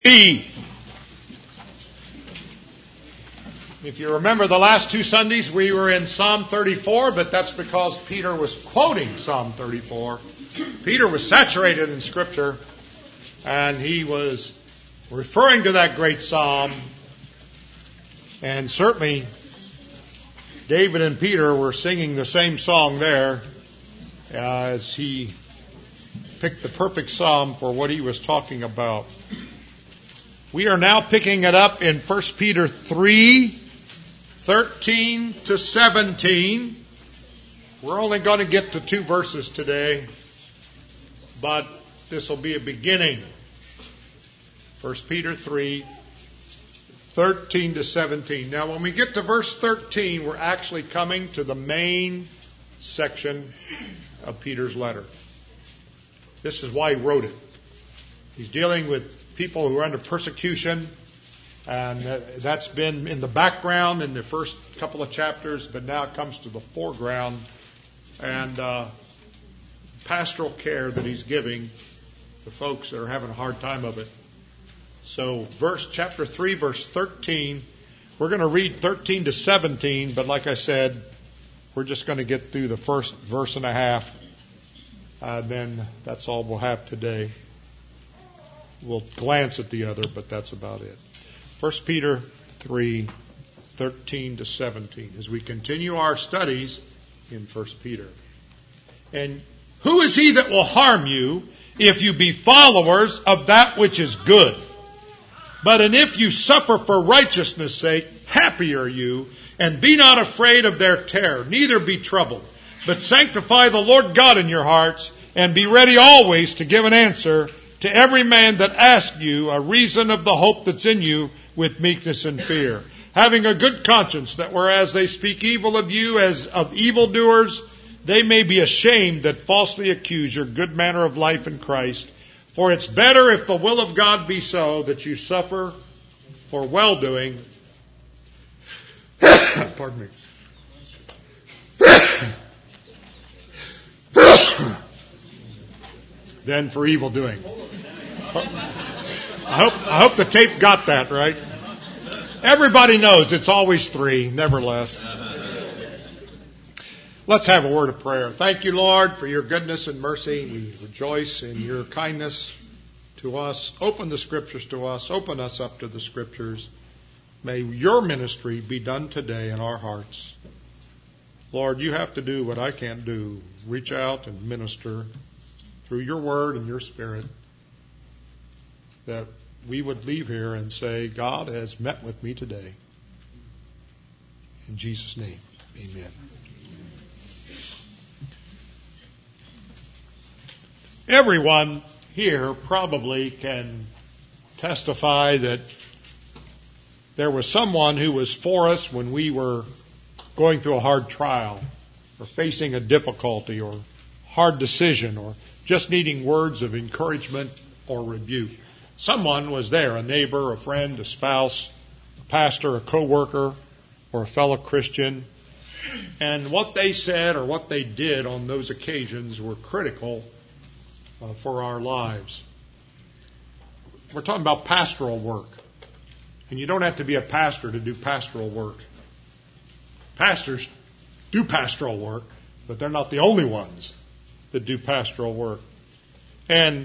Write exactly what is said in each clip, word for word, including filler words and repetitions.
E. If you remember the last two Sundays, we were in Psalm thirty-four, but that's because Peter was quoting Psalm thirty-four. Peter was saturated in Scripture, and he was referring to that great psalm. And certainly, David and Peter were singing the same song there uh, as he picked the perfect psalm for what he was talking about. We are now picking it up in First Peter three, thirteen to seventeen. We're only going to get to two verses today, but this will be a beginning. First Peter three, thirteen to seventeen. Now, when we get to verse thirteen, we're actually coming to the main section of Peter's letter. This is why he wrote it. He's dealing with people who are under persecution, and that's been in the background in the first couple of chapters, but now it comes to the foreground, and uh, pastoral care that he's giving the folks that are having a hard time of it. So verse chapter three, verse thirteen, we're going to read thirteen to seventeen, but like I said, we're just going to get through the first verse and a half, and then that's all we'll have today. We'll glance at the other, but that's about it. First Peter three, thirteen to seventeen, as we continue our studies in First Peter. And who is he that will harm you if you be followers of that which is good? But and if you suffer for righteousness' sake, happy are you, and be not afraid of their terror, neither be troubled. But sanctify the Lord God in your hearts, and be ready always to give an answer to every man that asks you a reason of the hope that's in you with meekness and fear, having a good conscience, that whereas they speak evil of you as of evildoers, they may be ashamed that falsely accuse your good manner of life in Christ. For it's better, if the will of God be so, that you suffer for well-doing. Pardon me. Than for evil-doing. I hope, I hope the tape got that right. Everybody knows it's always three, never less. Let's have a word of prayer. Thank you, Lord, for your goodness and mercy. We rejoice in your kindness to us. Open the Scriptures to us. Open us up to the Scriptures. May your ministry be done today in our hearts. Lord, you have to do what I can't do. Reach out and minister through your word and your Spirit, that we would leave here and say, God has met with me today. In Jesus' name, amen. Everyone here probably can testify that there was someone who was for us when we were going through a hard trial, or facing a difficulty, or hard decision, or just needing words of encouragement or rebuke. Someone was there, a neighbor, a friend, a spouse, a pastor, a co-worker, or a fellow Christian. And what they said or what they did on those occasions were critical uh, for our lives. We're talking about pastoral work. And you don't have to be a pastor to do pastoral work. Pastors do pastoral work, but they're not the only ones that do pastoral work. And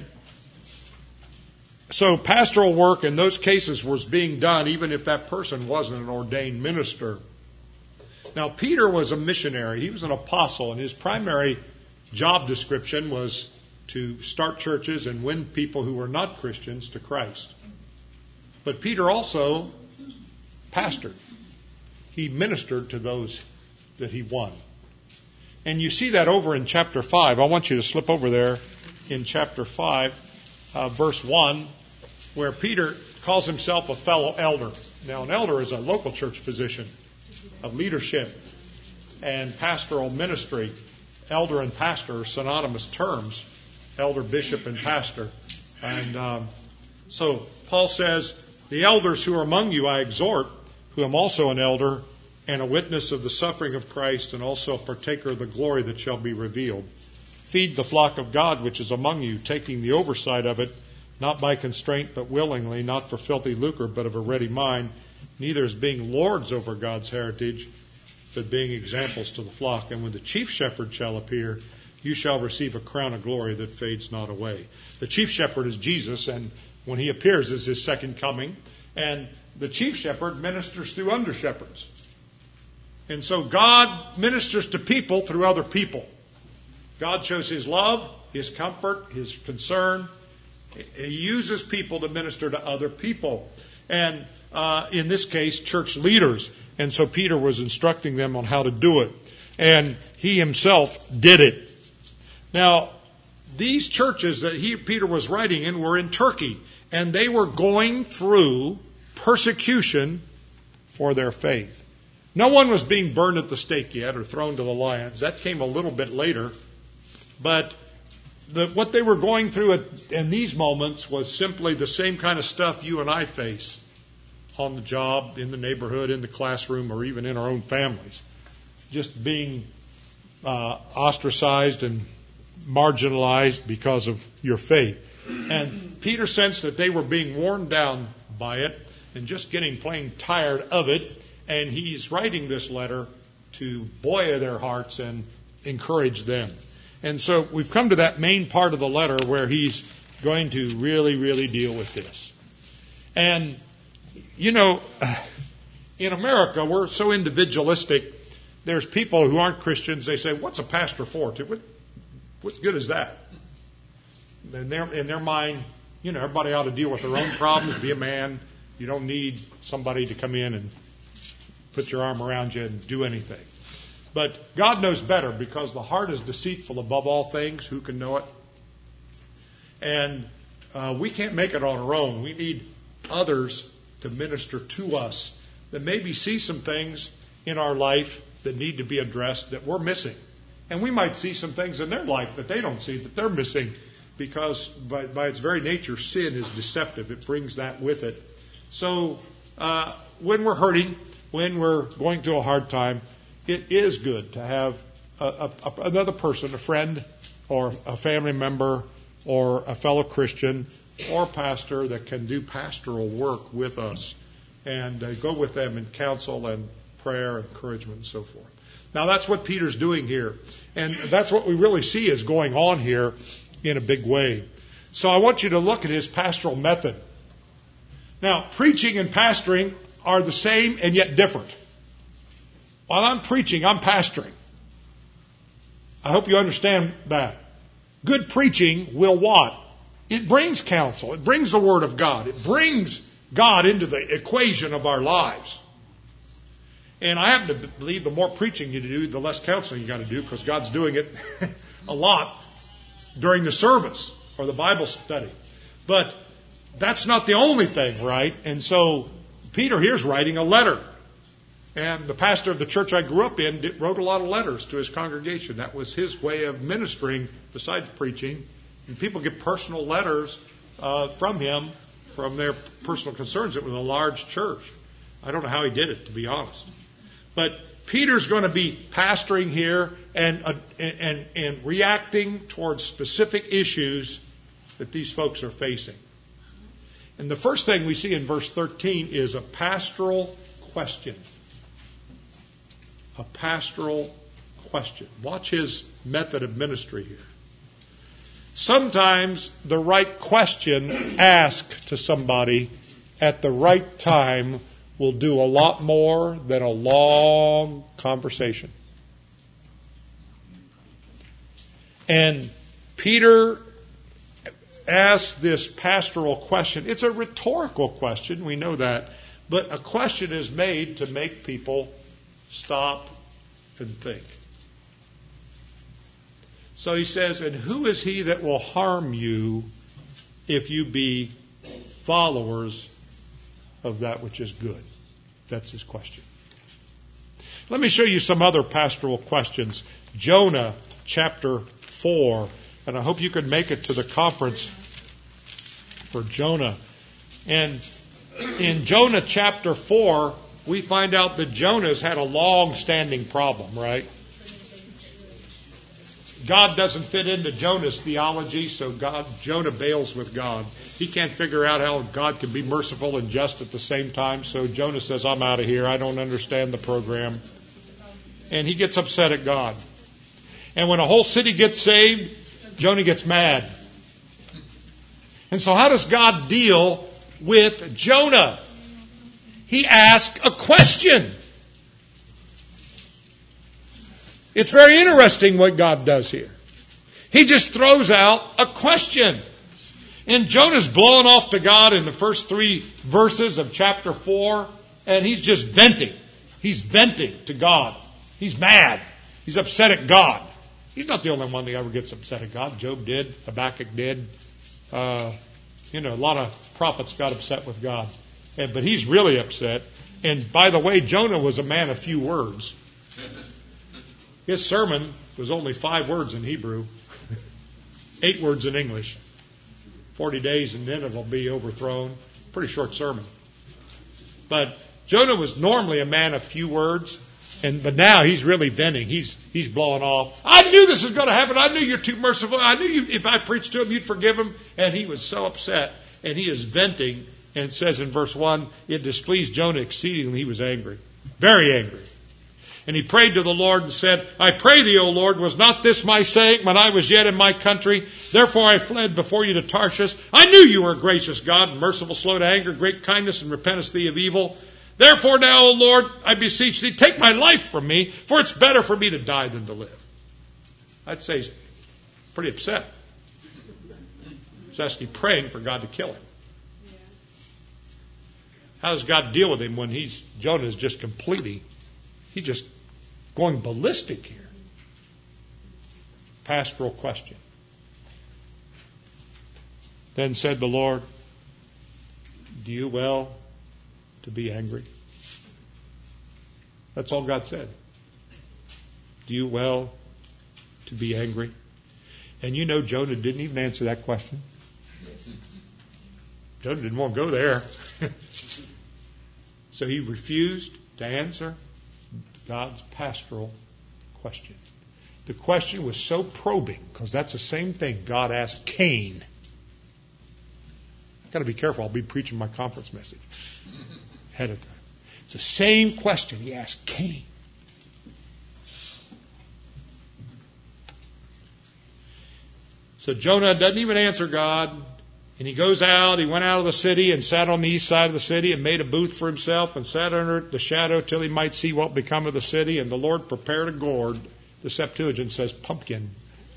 so pastoral work in those cases was being done even if that person wasn't an ordained minister. Now, Peter was a missionary. He was an apostle, and his primary job description was to start churches and win people who were not Christians to Christ. But Peter also pastored. He ministered to those that he won. And you see that over in chapter five. I want you to slip over there in chapter five, uh, verse one, where Peter calls himself a fellow elder. Now, an elder is a local church position of leadership and pastoral ministry. Elder and pastor are synonymous terms. Elder, bishop, and pastor. And um, so Paul says, the elders who are among you I exhort, who am also an elder and a witness of the suffering of Christ, and also a partaker of the glory that shall be revealed. Feed the flock of God which is among you, taking the oversight of it not by constraint, but willingly, not for filthy lucre, but of a ready mind, neither as being lords over God's heritage, but being examples to the flock. And when the chief shepherd shall appear, you shall receive a crown of glory that fades not away. The chief shepherd is Jesus, and when he appears is his second coming. And the chief shepherd ministers through under shepherds. And so God ministers to people through other people. God shows his love, his comfort, his concern. He uses people to minister to other people. And uh, in this case, church leaders. And so Peter was instructing them on how to do it. And he himself did it. Now, these churches that he, Peter was writing in were in Turkey. And they were going through persecution for their faith. No one was being burned at the stake yet or thrown to the lions. That came a little bit later. But the, what they were going through at, in these moments was simply the same kind of stuff you and I face on the job, in the neighborhood, in the classroom, or even in our own families. Just being uh, ostracized and marginalized because of your faith. And Peter sensed that they were being worn down by it and just getting plain tired of it. And he's writing this letter to buoy their hearts and encourage them. And so we've come to that main part of the letter where he's going to really, really deal with this. And, you know, in America, we're so individualistic. There's people who aren't Christians. They say, what's a pastor for? What, what good is that? In their, in their mind, you know, everybody ought to deal with their own problems, be a man. You don't need somebody to come in and put your arm around you and do anything. But God knows better, because the heart is deceitful above all things. Who can know it? And uh, we can't make it on our own. We need others to minister to us that maybe see some things in our life that need to be addressed that we're missing. And we might see some things in their life that they don't see that they're missing, because by, by its very nature, sin is deceptive. It brings that with it. So uh, when we're hurting, when we're going through a hard time, it is good to have a, a, another person, a friend or a family member or a fellow Christian or a pastor that can do pastoral work with us and uh, go with them in counsel and prayer, encouragement, and so forth. Now, that's what Peter's doing here. And that's what we really see is going on here in a big way. So I want you to look at his pastoral method. Now, preaching and pastoring are the same and yet different. While I'm preaching, I'm pastoring. I hope you understand that. Good preaching will what? It brings counsel. It brings the Word of God. It brings God into the equation of our lives. And I happen to believe the more preaching you do, the less counseling you got to do, because God's doing it a lot during the service or the Bible study. But that's not the only thing, right? And so Peter here's writing a letter. And the pastor of the church I grew up in did, wrote a lot of letters to his congregation. That was his way of ministering besides preaching. And people get personal letters uh, from him, from their personal concerns. It was a large church. I don't know how he did it, to be honest. But Peter's going to be pastoring here and, uh, and, and reacting towards specific issues that these folks are facing. And the first thing we see in verse thirteen is a pastoral question. A pastoral question. Watch his method of ministry here. Sometimes the right question asked to somebody at the right time will do a lot more than a long conversation. And Peter asks this pastoral question. It's a rhetorical question, we know that, but a question is made to make people stop and think. So he says, and who is he that will harm you if you be followers of that which is good? That's his question. Let me show you some other pastoral questions. Jonah chapter four. And I hope you can make it to the conference for Jonah. And in Jonah chapter four, we find out that Jonah's had a long-standing problem, right? God doesn't fit into Jonah's theology, so God, Jonah bails with God. He can't figure out how God can be merciful and just at the same time, so Jonah says, I'm out of here. I don't understand the program. And he gets upset at God. And when a whole city gets saved, Jonah gets mad. And so how does God deal with Jonah? He asks a question. It's very interesting what God does here. He just throws out a question. And Jonah's blowing off to God in the first three verses of chapter four, and he's just venting. He's venting to God. He's mad. He's upset at God. He's not the only one that ever gets upset at God. Job did. Habakkuk did. Uh, you know, a lot of prophets got upset with God. And, but he's really upset. And by the way, Jonah was a man of few words. His sermon was only five words in Hebrew, eight words in English. Forty days and Nineveh will be overthrown. Pretty short sermon. But Jonah was normally a man of few words, and but now he's really venting. He's he's blowing off. I knew this was going to happen. I knew you're too merciful. I knew you, if I preached to him, you'd forgive him. And he was so upset, and he is venting. And it says in verse one, it displeased Jonah exceedingly. He was angry, very angry. And he prayed to the Lord and said, I pray thee, O Lord, was not this my saying when I was yet in my country? Therefore I fled before you to Tarshish. I knew you were a gracious God, merciful, slow to anger, great kindness, and repentest thee of evil. Therefore now, O Lord, I beseech thee, take my life from me, for it's better for me to die than to live. I'd say he's pretty upset. He's actually praying for God to kill him. How does God deal with him when he's Jonah is just completely, he just going ballistic here? Pastoral question. Then said the Lord, do you well to be angry? That's all God said. Do you well to be angry? And you know Jonah didn't even answer that question. Jonah didn't want to go there. So he refused to answer God's pastoral question. The question was so probing, because that's the same thing God asked Cain. I've got to be careful. I'll be preaching my conference message ahead of time. It's the same question he asked Cain. So Jonah doesn't even answer God. And he goes out, he went out of the city and sat on the east side of the city and made a booth for himself and sat under the shadow till he might see what become of the city. And the Lord prepared a gourd. The Septuagint says pumpkin.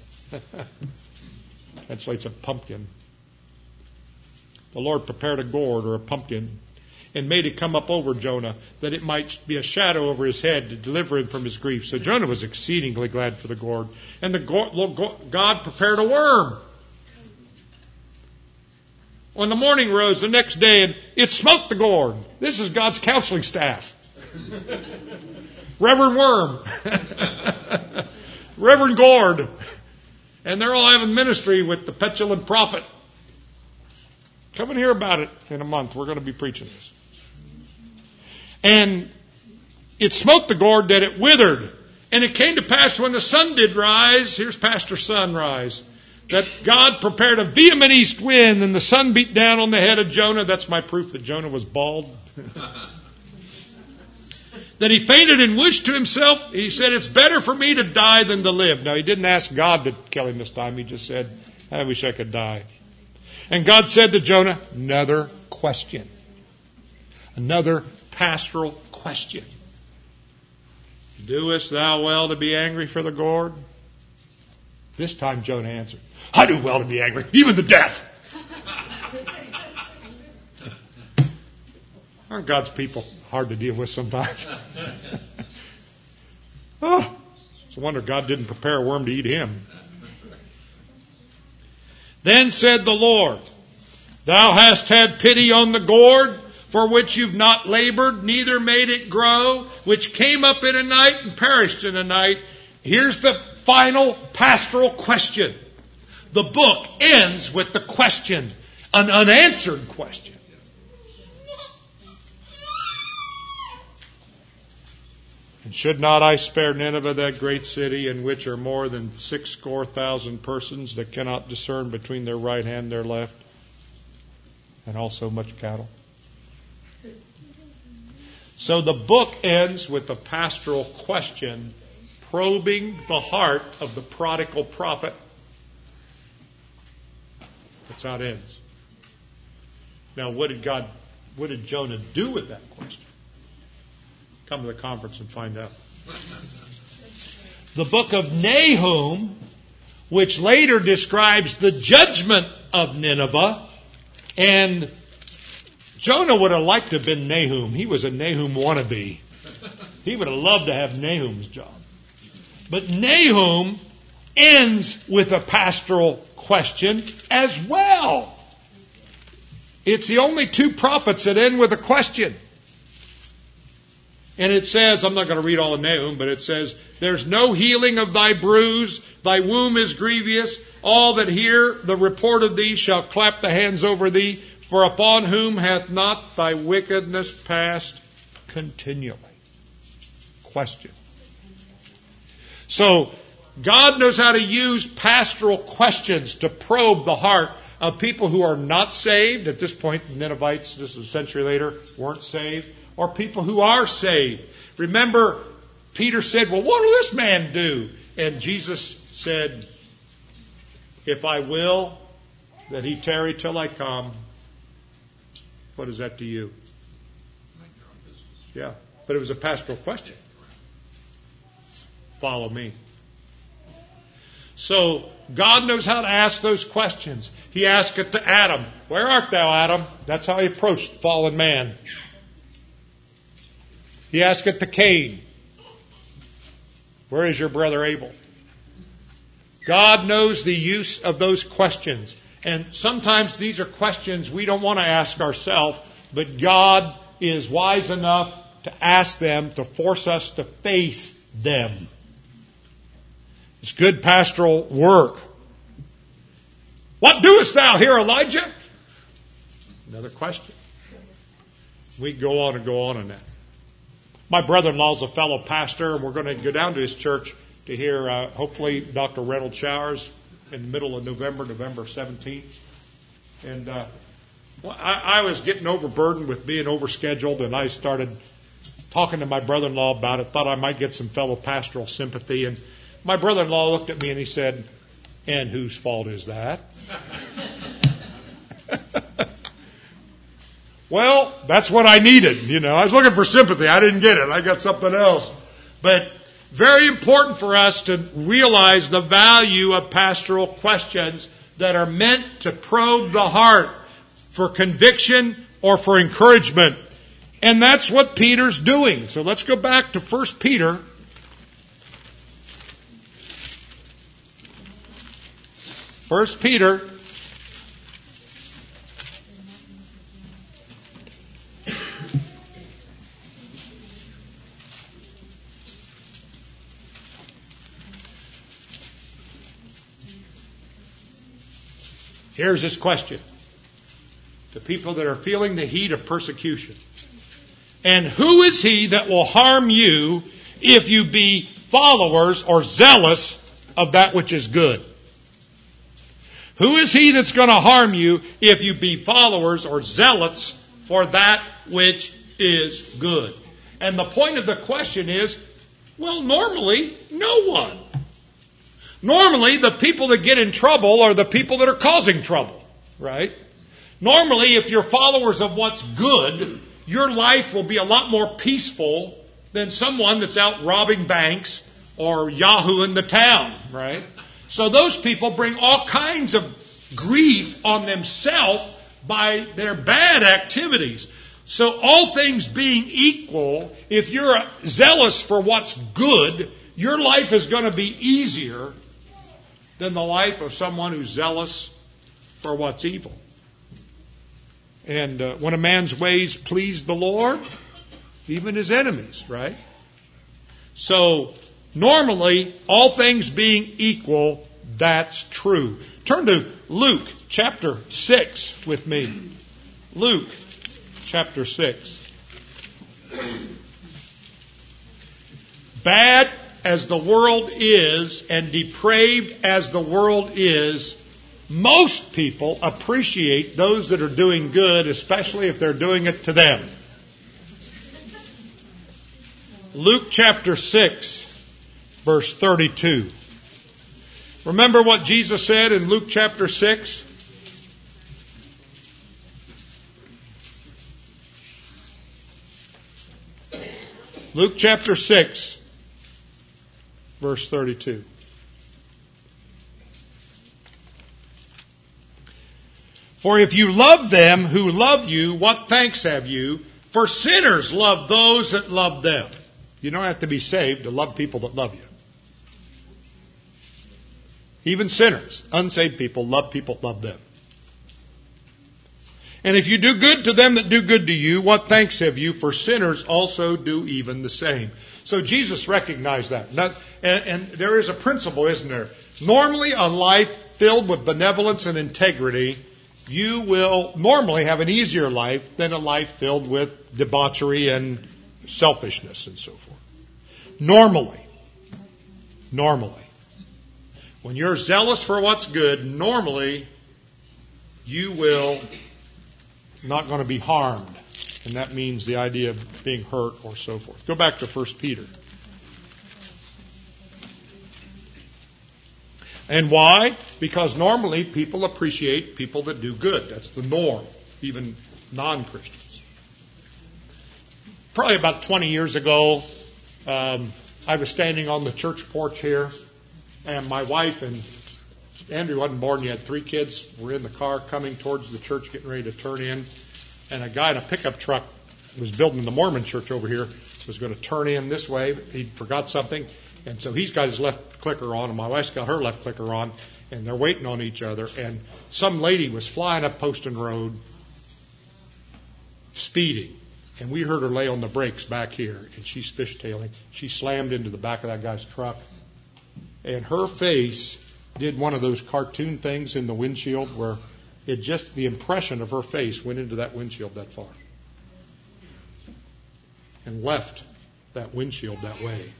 Translates a pumpkin. The Lord prepared a gourd or a pumpkin and made it come up over Jonah that it might be a shadow over his head to deliver him from his grief. So Jonah was exceedingly glad for the gourd. And the God prepared a worm. When the morning rose the next day, and it smoked the gourd. This is God's counseling staff. Reverend Worm. Reverend Gourd. And they're all having ministry with the petulant prophet. Come and hear about it in a month. We're going to be preaching this. And it smote the gourd that it withered. And it came to pass when the sun did rise. Here's Pastor Sunrise. That God prepared a vehement east wind and the sun beat down on the head of Jonah. That's my proof that Jonah was bald. That he fainted and wished to himself. He said, it's better for me to die than to live. Now, he didn't ask God to kill him this time. He just said, I wish I could die. And God said to Jonah, another question. Another pastoral question. Doest thou well to be angry for the gourd? This time Jonah answered, I do well to be angry, even to death. Aren't God's people hard to deal with sometimes? Oh, it's a wonder God didn't prepare a worm to eat him. Then said the Lord, thou hast had pity on the gourd, for which you've not labored, neither made it grow, which came up in a night and perished in a night. Here's the final pastoral question. The book ends with the question, an unanswered question. And should not I spare Nineveh, that great city, in which are more than six score thousand persons that cannot discern between their right hand and their left, and also much cattle? So the book ends with a pastoral question, probing the heart of the prodigal prophet. That's how it ends. Now, what did God, what did Jonah do with that question? Come to the conference and find out. The book of Nahum, which later describes the judgment of Nineveh, and Jonah would have liked to have been Nahum. He was a Nahum wannabe. He would have loved to have Nahum's job. But Nahum ends with a pastoral question as well. It's the only two prophets that end with a question. And it says, I'm not going to read all of Nahum, but it says, there's no healing of thy bruise, thy womb is grievous, all that hear the report of thee shall clap the hands over thee, for upon whom hath not thy wickedness passed continually? Question. So, God knows how to use pastoral questions to probe the heart of people who are not saved. At this point, the Ninevites, just a century later, weren't saved. Or people who are saved. Remember, Peter said, well, what will this man do? And Jesus said, if I will that he tarry till I come, what is that to you? Yeah, but it was a pastoral question. Follow me. So, God knows how to ask those questions. He asked it to Adam. Where art thou, Adam? That's how he approached fallen man. He asked it to Cain. Where is your brother Abel? God knows the use of those questions. And sometimes these are questions we don't want to ask ourselves, but God is wise enough to ask them, to force us to face them. It's good pastoral work. What doest thou here, Elijah? Another question. We can go on and go on in that. My brother-in-law is a fellow pastor, and we're going to go down to his church to hear, uh, hopefully, Doctor Reynolds Showers in the middle of November, November seventeenth. And uh, well, I, I was getting overburdened with being overscheduled, and I started talking to my brother-in-law about it, thought I might get some fellow pastoral sympathy. And my brother-in-law looked at me and he said, and whose fault is that? Well, that's what I needed. You know, I was looking for sympathy. I didn't get it. I got something else. But very important for us to realize the value of pastoral questions that are meant to probe the heart for conviction or for encouragement. And that's what Peter's doing. So let's go back to First Peter. First Peter. Here's his question to people that are feeling the heat of persecution. And who is he that will harm you if you be followers or zealous of that which is good? Who is he that's going to harm you if you be followers or zealots for that which is good? And the point of the question is, well, normally, no one. Normally, the people that get in trouble are the people that are causing trouble, right? Normally, if you're followers of what's good, your life will be a lot more peaceful than someone that's out robbing banks or yahooing the town, right? So those people bring all kinds of grief on themselves by their bad activities. So all things being equal, if you're zealous for what's good, your life is going to be easier than the life of someone who's zealous for what's evil. And uh, when a man's ways please the Lord, even his enemies, right? So normally, all things being equal, that's true. Turn to Luke chapter six with me. Luke chapter six. Bad as the world is and depraved as the world is, most people appreciate those that are doing good, especially if they're doing it to them. Luke chapter six, verse thirty-two. Remember what Jesus said in Luke chapter six? Luke chapter six, verse thirty-two. For if you love them who love you, what thanks have you? For sinners love those that love them. You don't have to be saved to love people that love you. Even sinners, unsaved people, love people that love them. And if you do good to them that do good to you, what thanks have you? For sinners also do even the same. So Jesus recognized that. And, and there is a principle, isn't there? Normally a life filled with benevolence and integrity, you will normally have an easier life than a life filled with debauchery and selfishness and so forth. Normally. Normally. When you're zealous for what's good, normally you will not going to be harmed. And that means the idea of being hurt or so forth. Go back to First Peter. And why? Because normally people appreciate people that do good. That's the norm, even non-Christians. Probably about twenty years ago, um, I was standing on the church porch here, and my wife and Andrew wasn't born yet. Three kids were in the car coming towards the church, getting ready to turn in. And a guy in a pickup truck was building the Mormon church over here, was going to turn in this way. But he forgot something. And so he's got his left clicker on, and my wife's got her left clicker on. And they're waiting on each other. And some lady was flying up Poston Road, speeding. And we heard her lay on the brakes back here. And she's fishtailing. She slammed into the back of that guy's truck. And her face did one of those cartoon things in the windshield where it just, the impression of her face went into that windshield that far. And left that windshield that way.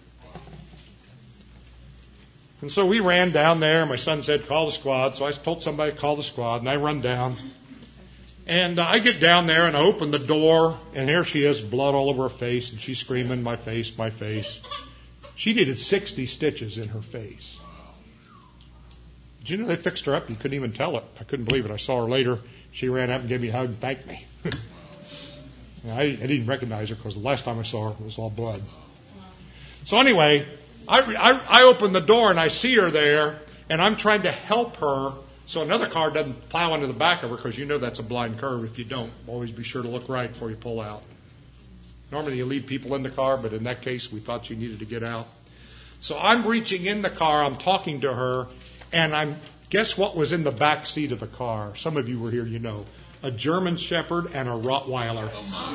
And so we ran down there. My son said, call the squad. So I told somebody to call the squad. And I run down. And I get down there and I open the door. And here she is, blood all over her face. And she's screaming, my face, my face. She needed sixty stitches in her face. Did you know they fixed her up? You couldn't even tell it. I couldn't believe it. I saw her later. She ran up and gave me a hug and thanked me. I, I didn't recognize her because the last time I saw her, it was all blood. So anyway, I, I, I open the door and I see her there, and I'm trying to help her so another car doesn't plow into the back of her, because you know that's a blind curve if you don't. Always be sure to look right before you pull out. Normally you leave people in the car, but in that case we thought she needed to get out. So I'm reaching in the car, I'm talking to her, and I'm, guess what was in the back seat of the car? Some of you were here, you know. A German Shepherd and a Rottweiler.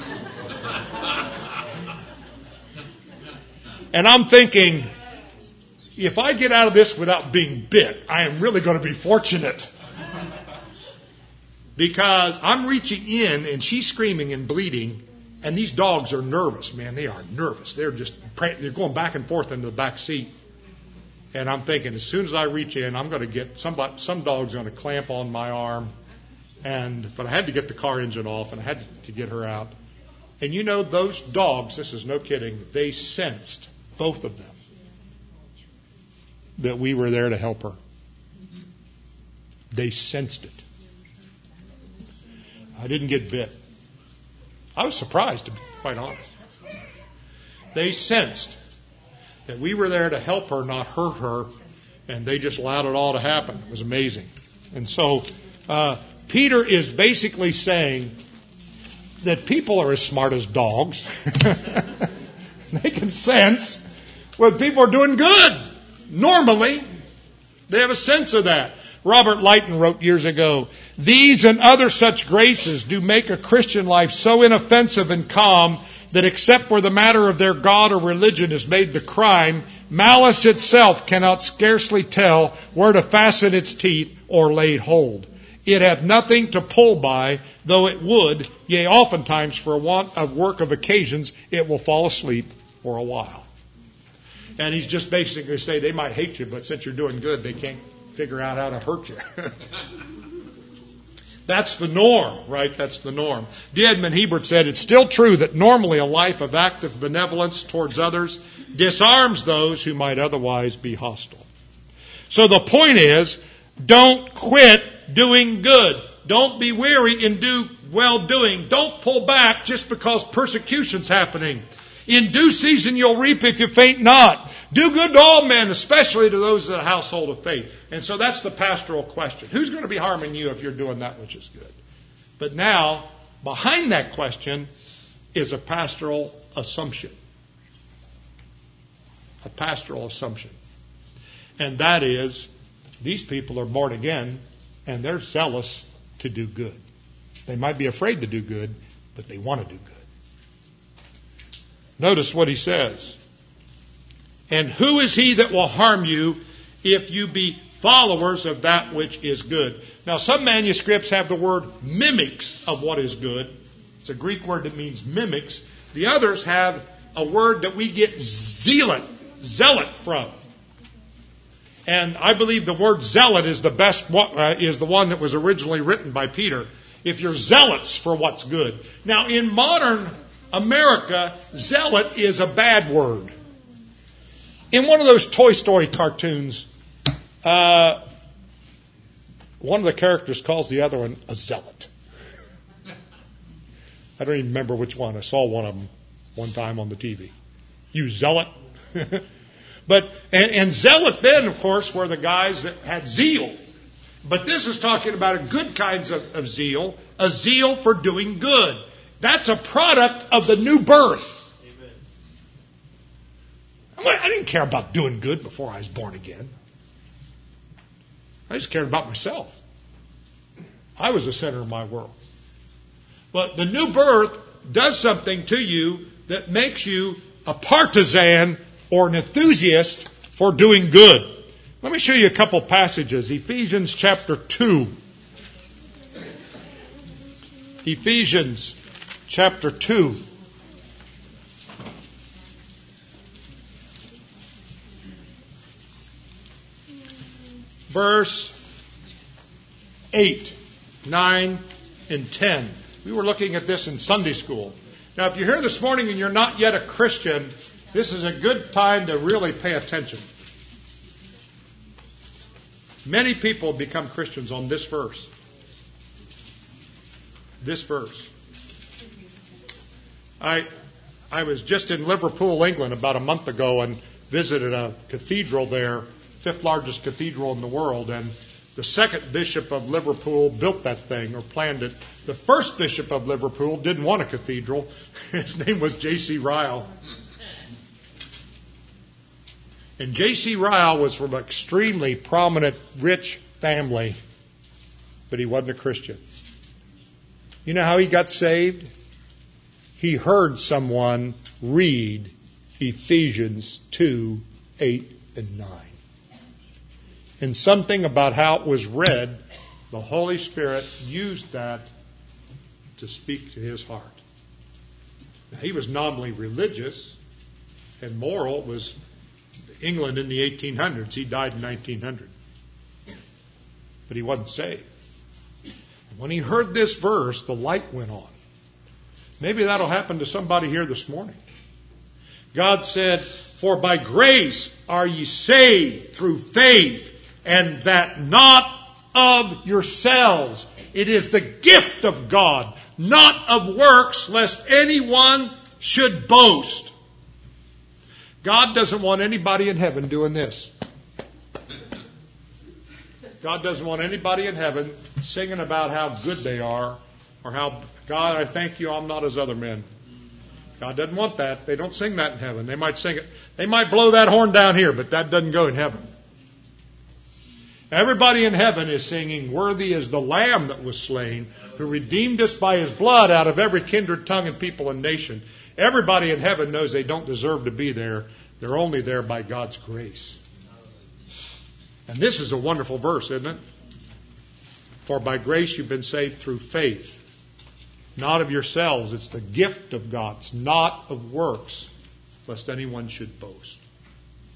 And I'm thinking, if I get out of this without being bit, I am really going to be fortunate. Because I'm reaching in and she's screaming and bleeding, and these dogs are nervous, man. They are nervous. They're just, they're going back and forth into the back seat. And I'm thinking, as soon as I reach in, I'm going to get, somebody, some dog's going to clamp on my arm. And, but I had to get the car engine off, and I had to get her out. And you know, those dogs, this is no kidding, they sensed, both of them, that we were there to help her. They sensed it. I didn't get bit. I was surprised, to be quite honest. They sensed that we were there to help her, not hurt her, and they just allowed it all to happen. It was amazing. And so uh, Peter is basically saying that people are as smart as dogs. They can sense when people are doing good. Normally, they have a sense of that. Robert Lighton wrote years ago, "These and other such graces do make a Christian life so inoffensive and calm that except where the matter of their God or religion is made the crime, malice itself cannot scarcely tell where to fasten its teeth or lay hold. It hath nothing to pull by, though it would, yea, oftentimes for want of work of occasions, it will fall asleep for a while." And he's just basically saying they might hate you, but since you're doing good, they can't figure out how to hurt you. That's the norm, right? That's the norm. D. Edmund Hebert said, it's still true that normally a life of active benevolence towards others disarms those who might otherwise be hostile. So the point is, don't quit doing good. Don't be weary in do well doing. Don't pull back just because persecution's happening. In due season you'll reap if you faint not. Do good to all men, especially to those of the household of faith. And so that's the pastoral question. Who's going to be harming you if you're doing that which is good? But now, behind that question is a pastoral assumption. A pastoral assumption. And that is, these people are born again, and they're zealous to do good. They might be afraid to do good, but they want to do good. Notice what he says. And who is he that will harm you if you be followers of that which is good? Now, some manuscripts have the word mimics of what is good. It's a Greek word that means mimics. The others have a word that we get zealot, zealot from. And I believe the word zealot is the best, uh, is the one that was originally written by Peter. If you're zealots for what's good. Now, in modern America, zealot is a bad word. In one of those Toy Story cartoons, uh, one of the characters calls the other one a zealot. I don't even remember which one. I saw one of them one time on the T V. You zealot. But and, and zealot then, of course, were the guys that had zeal. But this is talking about a good kinds of, of zeal, a zeal for doing good. That's a product of the new birth. Amen. I didn't care about doing good before I was born again. I just cared about myself. I was the center of my world. But the new birth does something to you that makes you a partisan or an enthusiast for doing good. Let me show you a couple passages. Ephesians chapter two. Ephesians chapter two. Verse eight, nine, and ten. We were looking at this in Sunday school. Now, if you're here this morning and you're not yet a Christian, this is a good time to really pay attention. Many people become Christians on this verse. This verse. I I was just in Liverpool, England about a month ago and visited a cathedral there, fifth largest cathedral in the world, and the second bishop of Liverpool built that thing or planned it. The first bishop of Liverpool didn't want a cathedral. His name was J C Ryle. And J C Ryle was from an extremely prominent, rich family, but he wasn't a Christian. You know how he got saved? He heard someone read Ephesians two, eight, and nine. And something about how it was read, the Holy Spirit used that to speak to his heart. Now, he was nominally religious and moral. It was England in the eighteen hundreds. He died in nineteen hundred. But he wasn't saved. When he heard this verse, the light went on. Maybe that'll happen to somebody here this morning. God said, "For by grace are ye saved through faith, and that not of yourselves. It is the gift of God, not of works, lest anyone should boast." God doesn't want anybody in heaven doing this. God doesn't want anybody in heaven singing about how good they are or how, "God, I thank you, I'm not as other men." God doesn't want that. They don't sing that in heaven. They might sing it. They might blow that horn down here, but that doesn't go in heaven. Everybody in heaven is singing, "Worthy is the Lamb that was slain, who redeemed us by his blood out of every kindred, tongue, and people and nation." Everybody in heaven knows they don't deserve to be there. They're only there by God's grace. And this is a wonderful verse, isn't it? For by grace you've been saved through faith, not of yourselves. It's the gift of God. It's not of works, lest anyone should boast.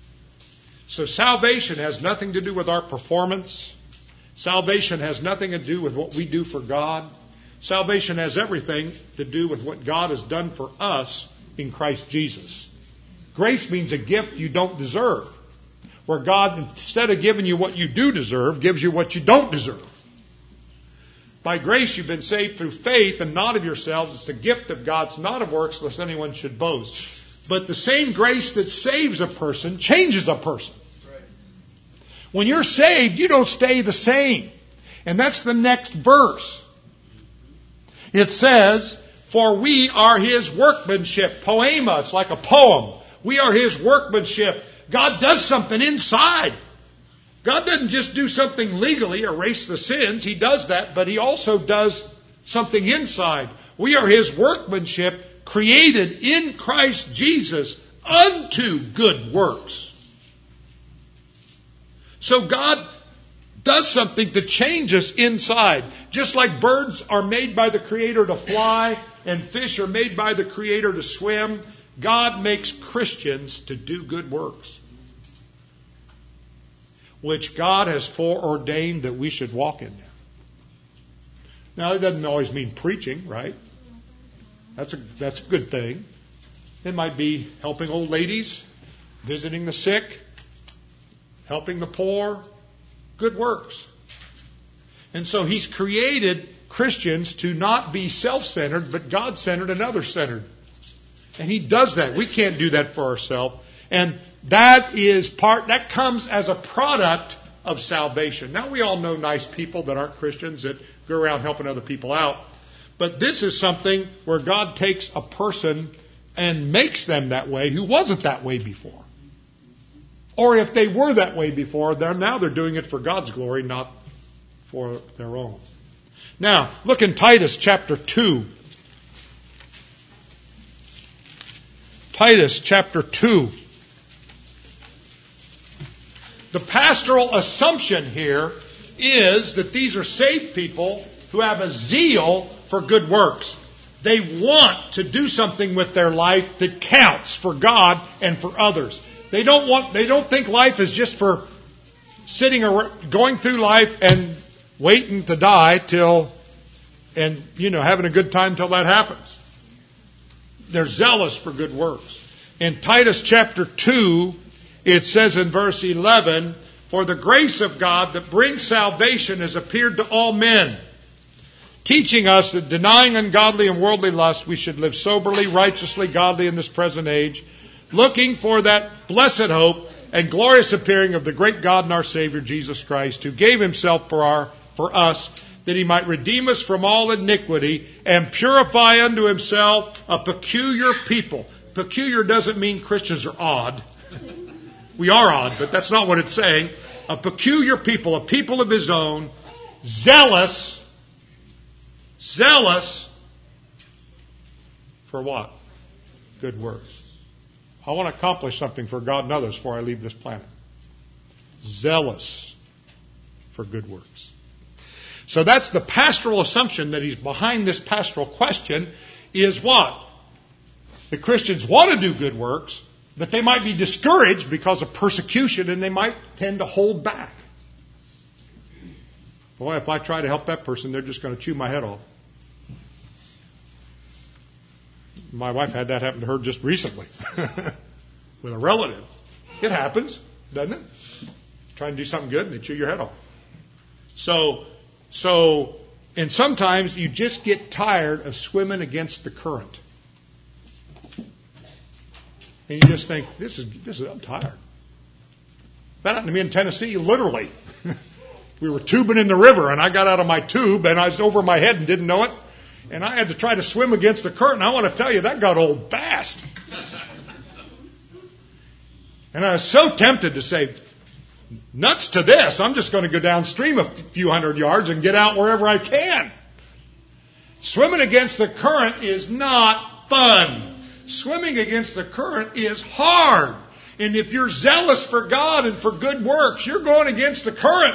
So salvation has nothing to do with our performance. Salvation has nothing to do with what we do for God. Salvation has everything to do with what God has done for us in Christ Jesus. Grace means a gift you don't deserve, where God, instead of giving you what you do deserve, gives you what you don't deserve. By grace you've been saved through faith and not of yourselves. It's a gift of God, it's not of works, lest anyone should boast. But the same grace that saves a person changes a person. When you're saved, you don't stay the same. And that's the next verse. It says, for we are His workmanship. Poema, it's like a poem. We are His workmanship. God does something inside. God doesn't just do something legally, erase the sins. He does that, but He also does something inside. We are His workmanship, created in Christ Jesus unto good works. So God does something to change us inside. Just like birds are made by the Creator to fly and fish are made by the Creator to swim, God makes Christians to do good works, which God has foreordained that we should walk in them. Now, it doesn't always mean preaching, right? That's a, that's a good thing. It might be helping old ladies, visiting the sick, helping the poor, good works. And so He's created Christians to not be self-centered, but God-centered and other-centered. And He does that. We can't do that for ourselves. And that is part, that comes as a product of salvation. Now, we all know nice people that aren't Christians that go around helping other people out. But this is something where God takes a person and makes them that way who wasn't that way before. Or if they were that way before, they're, now they're doing it for God's glory, not for their own. Now, look in Titus chapter two. Titus chapter two. The pastoral assumption here is that these are saved people who have a zeal for good works. They want to do something with their life that counts for God and for others. They don't want. They don't think life is just for sitting or going through life and waiting to die till, and you know, having a good time till that happens. They're zealous for good works. In Titus chapter two, it says in verse eleven, "For the grace of God that brings salvation has appeared to all men, teaching us that denying ungodly and worldly lust, we should live soberly, righteously, godly in this present age, looking for that blessed hope and glorious appearing of the great God and our Savior, Jesus Christ, who gave Himself for our for us, that He might redeem us from all iniquity and purify unto Himself a peculiar people." Peculiar doesn't mean Christians are odd. We are odd, but that's not what it's saying. A peculiar people, a people of His own, zealous, zealous for what? Good works. I want to accomplish something for God and others before I leave this planet. Zealous for good works. So that's the pastoral assumption that he's behind this pastoral question is what? The Christians want to do good works, but they might be discouraged because of persecution and they might tend to hold back. Boy, if I try to help that person, they're just going to chew my head off. My wife had that happen to her just recently with a relative. It happens, doesn't it? Trying to do something good and they chew your head off. So, so, and sometimes you just get tired of swimming against the current. And you just think, this is, this is, I'm tired. That happened to me in Tennessee, literally. We were tubing in the river and I got out of my tube and I was over my head and didn't know it. And I had to try to swim against the current. And I want to tell you, that got old fast. And I was so tempted to say, nuts to this. I'm just going to go downstream a few hundred yards and get out wherever I can. Swimming against the current is not fun. Swimming against the current is hard. And if you're zealous for God and for good works, you're going against the current.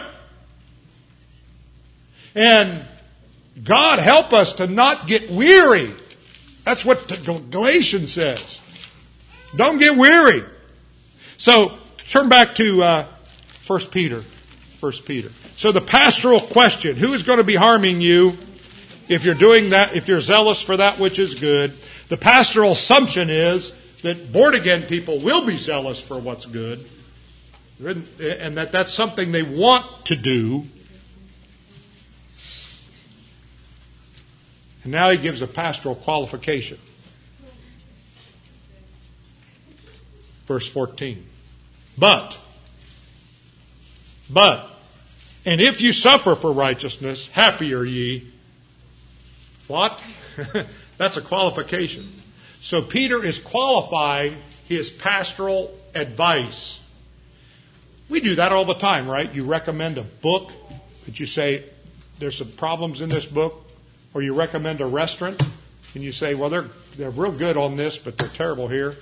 And God help us to not get weary. That's what Galatians says. Don't get weary. So Turn back to uh, First Peter. First Peter. So the pastoral question, who is going to be harming you if you're doing that, if you're zealous for that which is good? The pastoral assumption is that born-again people will be zealous for what's good, and that that's something they want to do. And now he gives a pastoral qualification. Verse fourteen. But, but, and if you suffer for righteousness, happy are ye. What? That's a qualification. So Peter is qualifying his pastoral advice. We do that all the time, right? You recommend a book, but you say, there's some problems in this book. Or you recommend a restaurant, and you say, well, they're they're real good on this, but they're terrible here.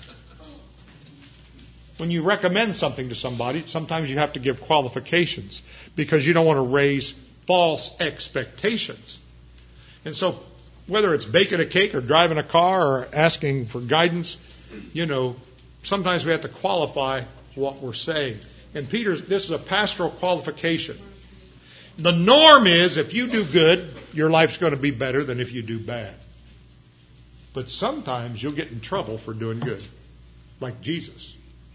When you recommend something to somebody, sometimes you have to give qualifications because you don't want to raise false expectations. And so whether it's baking a cake or driving a car or asking for guidance, you know, sometimes we have to qualify what we're saying. And Peter, this is a pastoral qualification. The norm is if you do good, your life's going to be better than if you do bad. But sometimes you'll get in trouble for doing good. Like Jesus.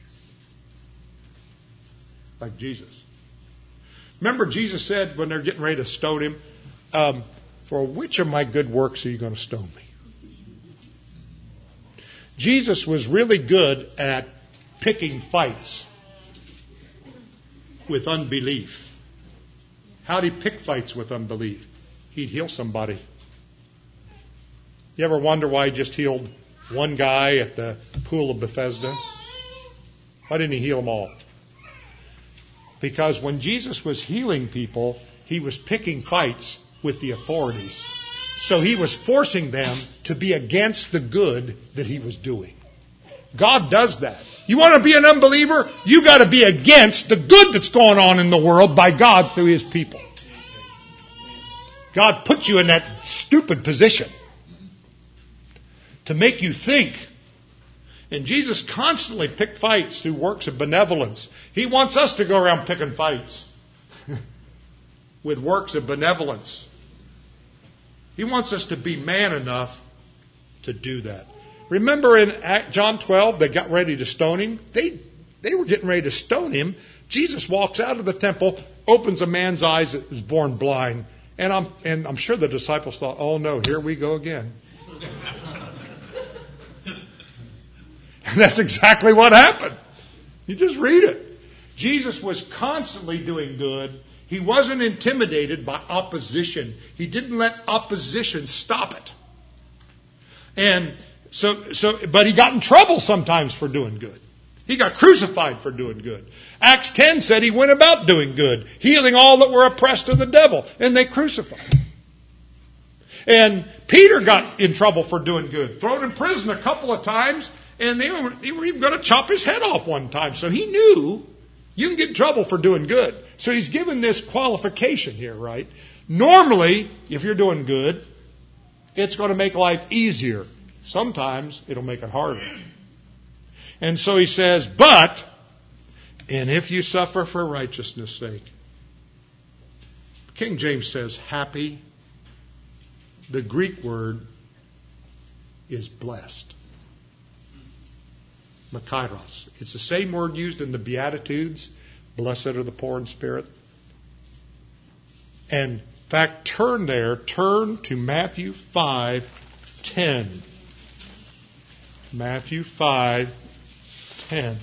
Like Jesus. Remember Jesus said when they're getting ready to stone him, um, for which of my good works are you going to stone me? Jesus was really good at picking fights with unbelief. How'd he pick fights with unbelief? He'd heal somebody. You ever wonder why he just healed one guy at the pool of Bethesda? Why didn't he heal them all? Because when Jesus was healing people, he was picking fights with the authorities. So he was forcing them to be against the good that he was doing. God does that. You want to be an unbeliever? You got to be against the good that's going on in the world by God through his people. God put you in that stupid position to make you think. And Jesus constantly picked fights through works of benevolence. He wants us to go around picking fights with works of benevolence. He wants us to be man enough to do that. Remember in John twelve, they got ready to stone him. They, they were getting ready to stone him. Jesus walks out of the temple, opens a man's eyes that was born blind. And I'm, and I'm sure the disciples thought, oh no, here we go again. And that's exactly what happened. You just read it. Jesus was constantly doing good. He wasn't intimidated by opposition. He didn't let opposition stop it. And so, so, but he got in trouble sometimes for doing good. He got crucified for doing good. Acts ten said he went about doing good, healing all that were oppressed of the devil, and they crucified him. And Peter got in trouble for doing good, thrown in prison a couple of times, and they were, they were even going to chop his head off one time. So he knew you can get in trouble for doing good. So he's given this qualification here, right? Normally, if you're doing good, it's going to make life easier. Sometimes it'll make it harder. And so he says, but, and if you suffer for righteousness' sake. King James says happy. The Greek word is blessed. Makairos. It's the same word used in the Beatitudes. Blessed are the poor in spirit. And in fact, turn there, turn to Matthew five ten. Matthew five ten.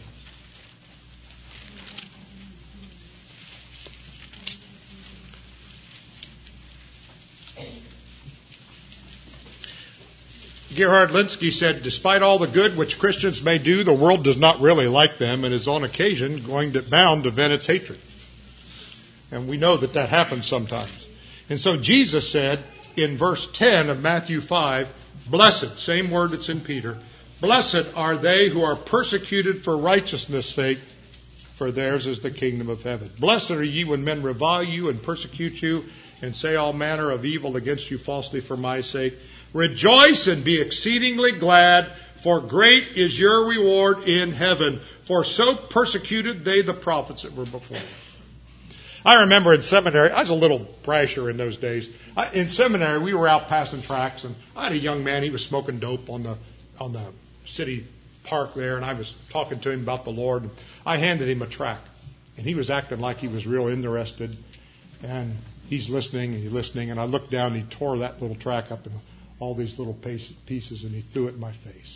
Gerhard Linsky said, despite all the good which Christians may do, the world does not really like them and is on occasion going to bound to vent its hatred. And we know that that happens sometimes. And so Jesus said in verse ten of Matthew five, blessed, same word that's in Peter, blessed are they who are persecuted for righteousness' sake, for theirs is the kingdom of heaven. Blessed are ye when men revile you and persecute you and say all manner of evil against you falsely for my sake. Rejoice and be exceedingly glad, for great is your reward in heaven. For so persecuted they the prophets that were before them. I remember in seminary, I was a little brasher in those days. I, in seminary, we were out passing tracts, and I had a young man. He was smoking dope on the on the city park there, and I was talking to him about the Lord. I handed him a tract, and he was acting like he was real interested. And he's listening, and he's listening, and I looked down, and he tore that little tract up in all these little pieces, and he threw it in my face.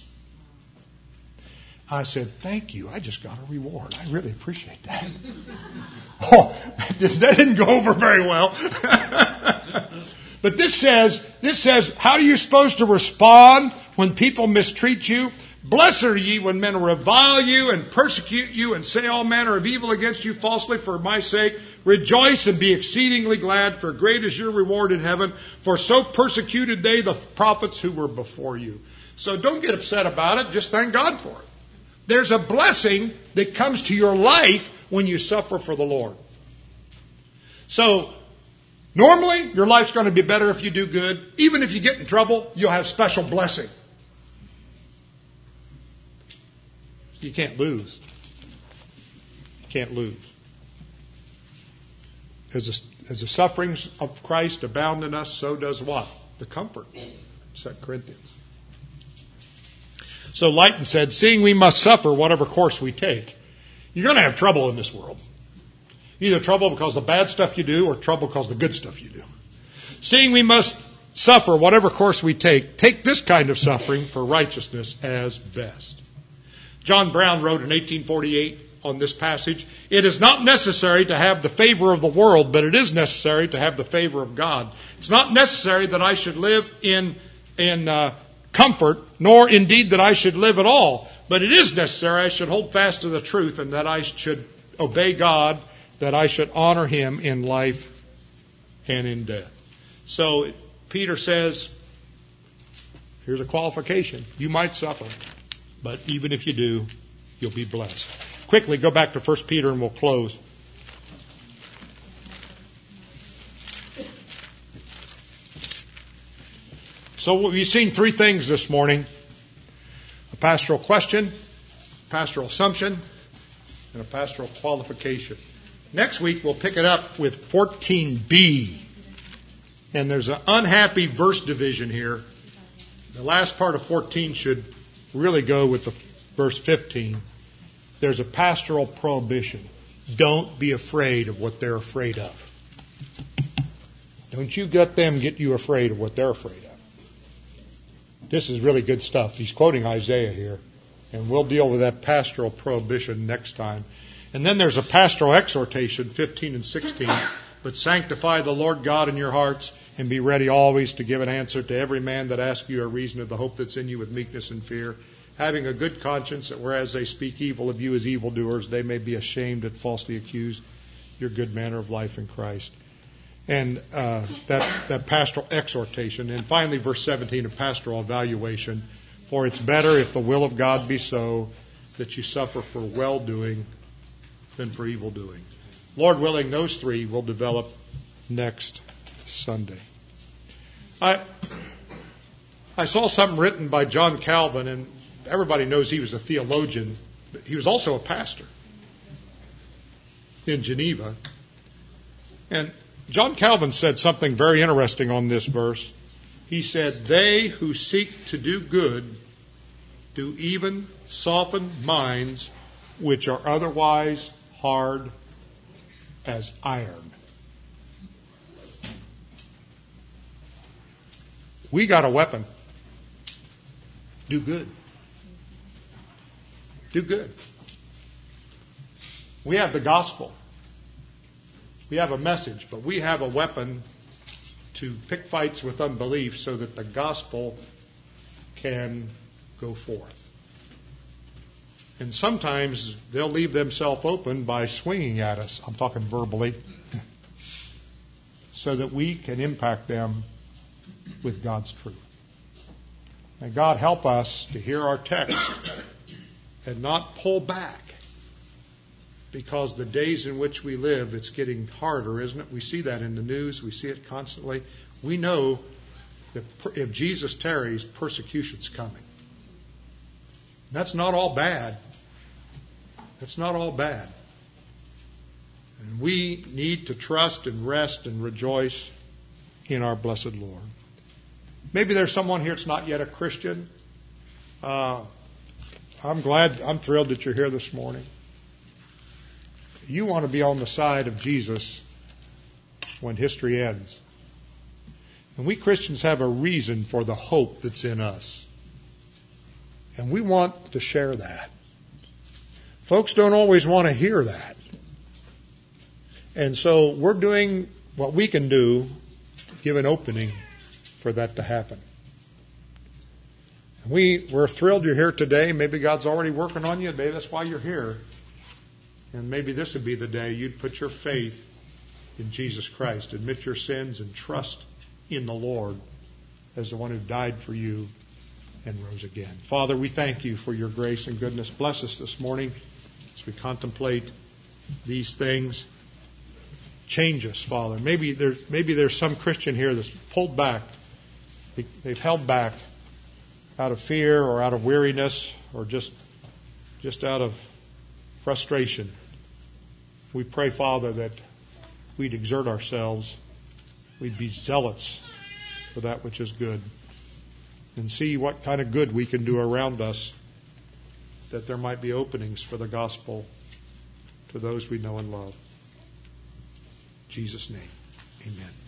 I said, "Thank you. I just got a reward. I really appreciate that." Oh, that didn't go over very well. But this says, this says, how are you supposed to respond when people mistreat you? Blessed are ye when men revile you and persecute you and say all manner of evil against you falsely for my sake. Rejoice and be exceedingly glad, for great is your reward in heaven. For so persecuted they the prophets who were before you. So don't get upset about it. Just thank God for it. There's a blessing that comes to your life when you suffer for the Lord. So, normally, your life's going to be better if you do good. Even if you get in trouble, you'll have special blessing. You can't lose. You can't lose. As the, as the sufferings of Christ abound in us, so does what? The comfort. Second Corinthians. So Lighton said, seeing we must suffer whatever course we take, you're going to have trouble in this world. Either trouble because of the bad stuff you do or trouble because of the good stuff you do. Seeing we must suffer whatever course we take, take this kind of suffering for righteousness as best. John Brown wrote in eighteen forty-eight on this passage, it is not necessary to have the favor of the world, but it is necessary to have the favor of God. It's not necessary that I should live in, in uh, comfort, nor indeed that I should live at all. But it is necessary I should hold fast to the truth and that I should obey God, that I should honor Him in life and in death. So Peter says, here's a qualification. You might suffer, but even if you do, you'll be blessed. Quickly, go back to First Peter and we'll close. So we've seen three things this morning. A pastoral question, pastoral assumption, and a pastoral qualification. Next week we'll pick it up with fourteen B. And there's an unhappy verse division here. The last part of fourteen should really go with the verse fifteen. There's a pastoral prohibition. Don't be afraid of what they're afraid of. Don't you let them get you afraid of what they're afraid of. This is really good stuff. He's quoting Isaiah here. And we'll deal with that pastoral prohibition next time. And then there's a pastoral exhortation, fifteen and sixteen. But sanctify the Lord God in your hearts, and be ready always to give an answer to every man that asks you a reason of the hope that's in you with meekness and fear, having a good conscience, that whereas they speak evil of you as evildoers, they may be ashamed and falsely accuse your good manner of life in Christ. And uh, that, that pastoral exhortation. And finally, verse seventeen, a pastoral evaluation. For it's better, if the will of God be so, that you suffer for well-doing than for evil-doing. Lord willing, those three will develop next Sunday. I I saw something written by John Calvin, and everybody knows he was a theologian, but he was also a pastor in Geneva. And John Calvin said something very interesting on this verse. He said, they who seek to do good do even soften minds which are otherwise hard as iron. We got a weapon. Do good. Do good. We have the gospel. We have a message, but we have a weapon to pick fights with unbelief so that the gospel can go forth. And sometimes they'll leave themselves open by swinging at us. I'm talking verbally. So that we can impact them with God's truth. May God help us to hear our text and not pull back. Because the days in which we live, it's getting harder, isn't it? We see that in the news. We see it constantly. We know that if Jesus tarries, persecution's coming. That's not all bad. It's not all bad. And we need to trust and rest and rejoice in our blessed Lord. Maybe there's someone here that's not yet a Christian. Uh, I'm glad, I'm thrilled that you're here this morning. You want to be on the side of Jesus when history ends. And we Christians have a reason for the hope that's in us. And we want to share that. Folks don't always want to hear that. And so we're doing what we can do to give an opening for that to happen. And we, we're thrilled you're here today. Maybe God's already working on you. Maybe that's why you're here. And maybe this would be the day you'd put your faith in Jesus Christ, admit your sins, and trust in the Lord as the one who died for you and rose again. Father, we thank you for your grace and goodness. Bless us this morning as we contemplate these things. Change us, Father. Maybe there's, maybe there's some Christian here that's pulled back. They've held back out of fear or out of weariness or just, just out of frustration. We pray, Father, that we'd exert ourselves. We'd be zealots for that which is good. And see what kind of good we can do around us, that there might be openings for the gospel to those we know and love. In Jesus' name, amen.